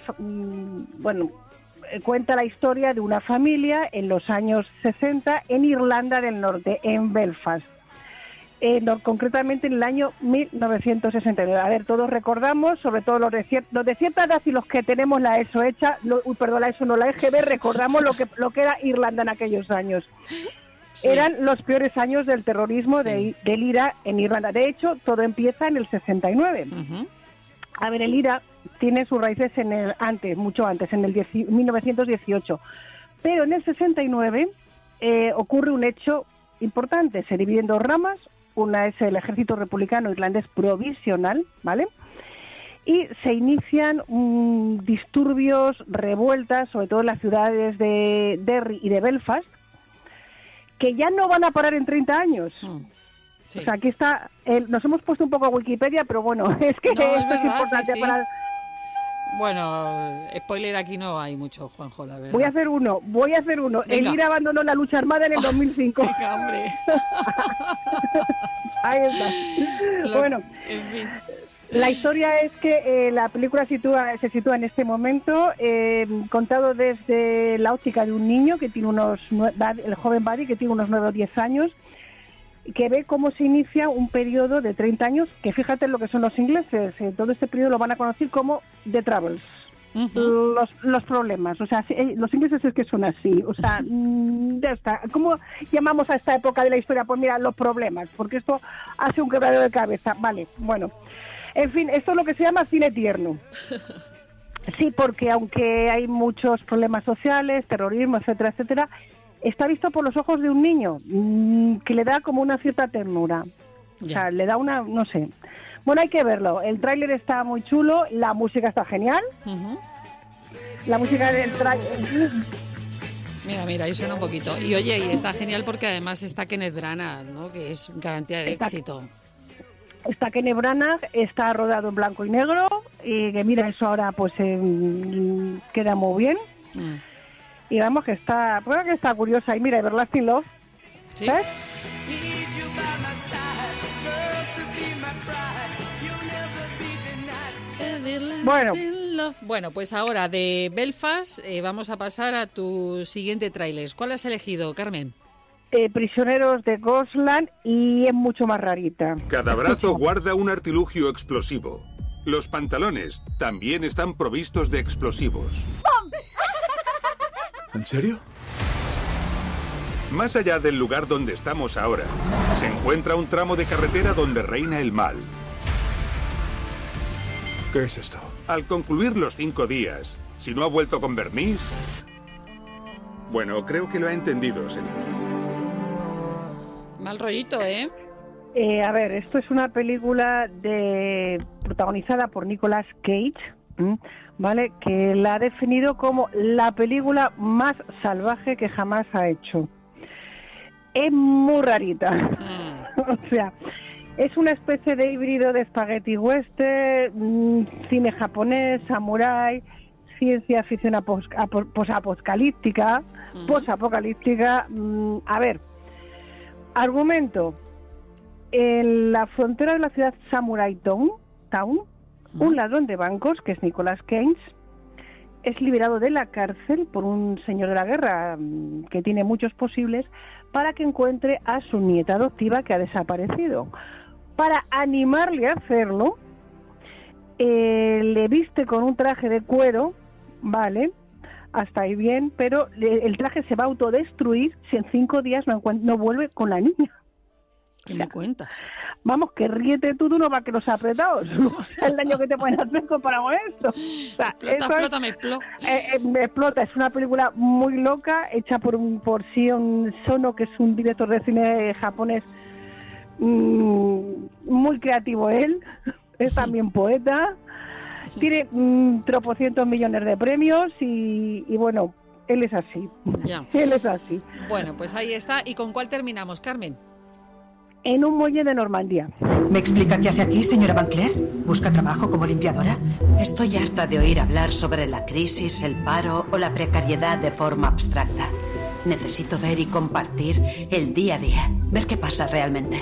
cuenta la historia de una familia en los años 60 en Irlanda del Norte, en Belfast. Concretamente en el año 1969. A ver, todos recordamos, sobre todo los de cierta edad y los que tenemos la ESO hecha, la ESO no, la EGB, recordamos lo que era Irlanda en aquellos años. Sí. Eran los peores años del terrorismo, sí, del IRA en Irlanda. De hecho, todo empieza en el 69. A ver, el IRA tiene sus raíces mucho antes, en el 1918. Pero en el 69 ocurre un hecho importante, se divide en 2 ramas. Una es el Ejército Republicano Irlandés Provisional, ¿vale? Y se inician disturbios, revueltas, sobre todo en las ciudades de Derry y de Belfast, que ya no van a parar en 30 años. Sí. O sea, aquí está, nos hemos puesto un poco a Wikipedia, pero bueno, es que esto es importante para... Bueno, spoiler aquí no hay mucho, Juanjo, la verdad. Voy a hacer uno. Venga. El IRA abandonó la lucha armada en el 2005. Venga, hombre. Ahí está. Bueno, en fin. La historia es que la película se sitúa en este momento, contado desde la óptica de un niño que tiene el joven Buddy, que tiene unos 9 o 10 años, que ve cómo se inicia un periodo de 30 años, que fíjate lo que son los ingleses, todo este periodo lo van a conocer como The Troubles, los problemas. O sea, los ingleses es que son así. O sea, ya está. ¿Cómo llamamos a esta época de la historia? Pues mira, los problemas, porque esto hace un quebradero de cabeza. Vale, bueno. En fin, esto es lo que se llama cine tierno. Sí, porque aunque hay muchos problemas sociales, terrorismo, etcétera, etcétera, está visto por los ojos de un niño, que le da como una cierta ternura. O sea, le da una, no sé. Bueno, hay que verlo. El tráiler está muy chulo, la música está genial. La música del tráiler... Mira, ahí suena un poquito. Y oye, y está genial porque además está Kenneth Branagh, ¿no? Que es garantía de éxito. Está Kenneth Branagh, está rodado en blanco y negro, y que mira, eso ahora pues queda muy bien. Y vamos, que está curiosa. Y mira, Everlasting Love, ¿sí? ¿Ves? Bueno, pues ahora de Belfast vamos a pasar a tu siguiente tráiler. ¿Cuál has elegido, Carmen? Prisioneros de Ghostland, y es mucho más rarita. Cada brazo guarda un artilugio explosivo. Los pantalones también están provistos de explosivos. ¿En serio? Más allá del lugar donde estamos ahora, se encuentra un tramo de carretera donde reina el mal. ¿Qué es esto? Al concluir los 5 días, si no ha vuelto con Bernice... Bueno, creo que lo ha entendido, señor. Mal rollito, ¿eh? A ver, esto es una película protagonizada por Nicolas Cage, ¿vale? Que la ha definido como la película más salvaje que jamás ha hecho. Es muy rarita. O sea, es una especie de híbrido de spaghetti western, cine japonés, samurái, ciencia ficción posapocalíptica. A ver, argumento. En la frontera de la ciudad Samurai Town, un ladrón de bancos, que es Nicolas Cage, es liberado de la cárcel por un señor de la guerra que tiene muchos posibles, para que encuentre a su nieta adoptiva que ha desaparecido. Para animarle a hacerlo, le viste con un traje de cuero, ¿vale? Hasta ahí bien, pero el traje se va a autodestruir si en 5 días no vuelve con la niña. ¿Qué me cuentas? Vamos, que ríete tú de unos vaqueros apretados. El daño que te pueden hacer comparado con esto. O sea, me explota. Me explota. Es una película muy loca, hecha por Sion Sono, que es un director de cine japonés muy creativo él. Es también poeta. Tiene tropocientos millones de premios y bueno, él es así. Ya. Él es así. Bueno, pues ahí está. ¿Y con cuál terminamos, Carmen? En un muelle de Normandía. ¿Me explica qué hace aquí, señora Van Cleer? ¿Busca trabajo como limpiadora? Estoy harta de oír hablar sobre la crisis, el paro o la precariedad de forma abstracta. Necesito ver y compartir el día a día, ver qué pasa realmente.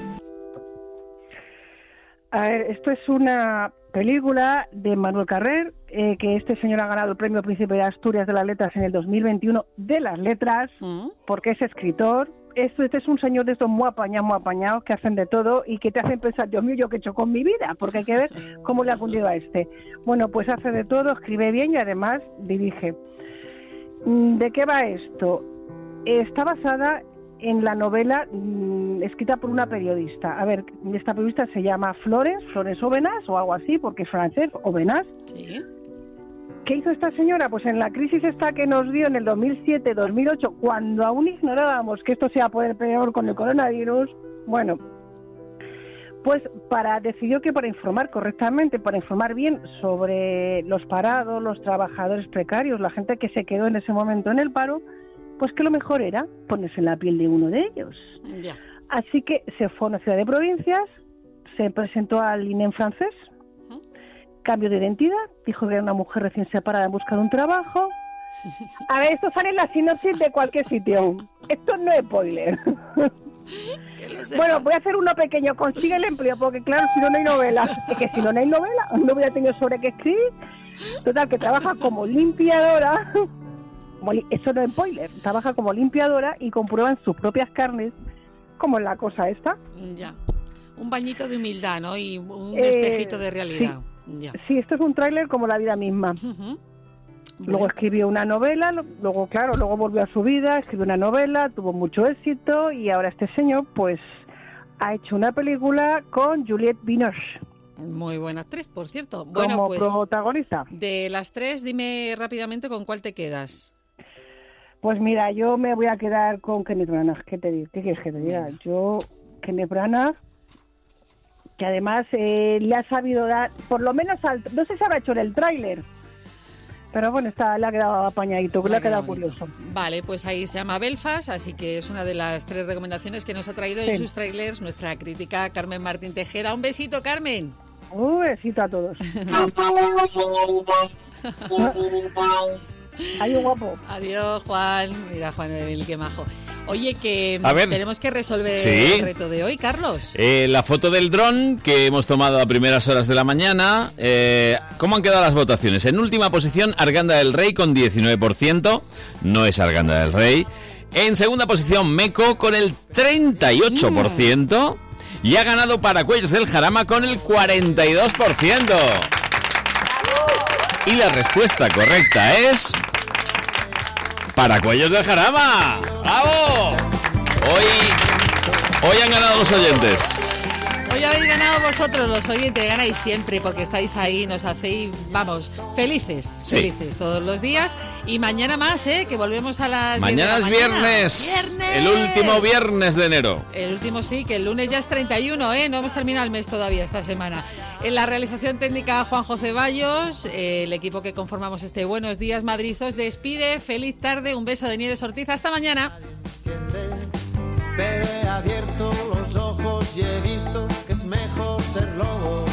A ver, esto es una película de Manuel Carrer, que este señor ha ganado el Premio Príncipe de Asturias de las Letras en el 2021 de las Letras, porque es escritor. Este es un señor de estos muy apañados, que hacen de todo y que te hacen pensar, Dios mío, ¿yo qué he hecho con mi vida? Porque hay que ver cómo le ha cundido a este. Bueno, pues hace de todo, escribe bien y además dirige. ¿De qué va esto? Está basada en la novela escrita por una periodista. A ver, esta periodista se llama Florence Aubenas o algo así, porque es francés, Aubenas. Sí. ¿Qué hizo esta señora? Pues en la crisis esta que nos dio en el 2007-2008, cuando aún ignorábamos que esto se iba a poner peor con el coronavirus, bueno, pues decidió que para informar correctamente, para informar bien sobre los parados, los trabajadores precarios, la gente que se quedó en ese momento en el paro, pues que lo mejor era ponerse en la piel de uno de ellos. Ya. Así que se fue a una ciudad de provincias, se presentó al INEM francés, cambio de identidad, dijo que era una mujer recién separada en busca de un trabajo. A ver, esto sale en la sinopsis de cualquier sitio. Esto no es spoiler. Bueno, voy a hacer uno pequeño. Consigue el empleo, porque claro, si no, no hay novela. Es que si no, no hay novela, no hubiera tenido sobre qué escribir. Total, que trabaja como limpiadora. Eso no es spoiler. Trabaja como limpiadora y comprueba en sus propias carnes cómo es la cosa esta. Ya. Un bañito de humildad, ¿no? Y un espejito de realidad. Sí. Ya. Sí, esto es un tráiler como la vida misma. Luego escribió una novela, luego volvió a su vida, escribió una novela, tuvo mucho éxito y ahora este señor pues ha hecho una película con Juliette Binoche. Muy buena actriz, por cierto. Como protagonista. De las tres, dime rápidamente con cuál te quedas. Pues mira, yo me voy a quedar con Kenneth Branagh. ¿Qué quieres que te diga? Yo, Kenneth Branagh, que además le ha sabido dar, por lo menos, no sé si habrá hecho en el tráiler, pero bueno, le ha quedado apañadito, le ha quedado curioso. Vale, pues ahí se llama Belfast, así que es una de las tres recomendaciones que nos ha traído en sus trailers nuestra crítica Carmen Martín Tejera. Un besito, Carmen. Un besito a todos. Hasta luego, señoritas. Que os divirtáis. Adiós, guapo. Adiós, Juan. Mira, Juan Emil, qué majo. Oye, que tenemos que resolver el reto de hoy, Carlos. La foto del dron que hemos tomado a primeras horas de la mañana. ¿Cómo han quedado las votaciones? En última posición, Arganda del Rey con 19%. No es Arganda del Rey. En segunda posición, Meco con el 38%. Y ha ganado Paracuellos del Jarama con el 42%. Y la respuesta correcta es... Paracuellos del Jarama. ¡Bravo! Hoy han ganado los oyentes. Hoy habéis ganado vosotros, los oyentes, ganáis siempre porque estáis ahí, nos hacéis, vamos, felices todos los días. Y mañana más, que volvemos a las 10 de la mañana. ¡Viernes! El último viernes de enero. El último sí, que el lunes ya es 31, no hemos terminado el mes todavía esta semana. En la realización técnica, Juanjo Ceballos, el equipo que conformamos este Buenos Días Madrid os despide. Feliz tarde, un beso de Nieves Ortiz, hasta mañana. Pero he abierto los ojos y he visto que es mejor ser lobo.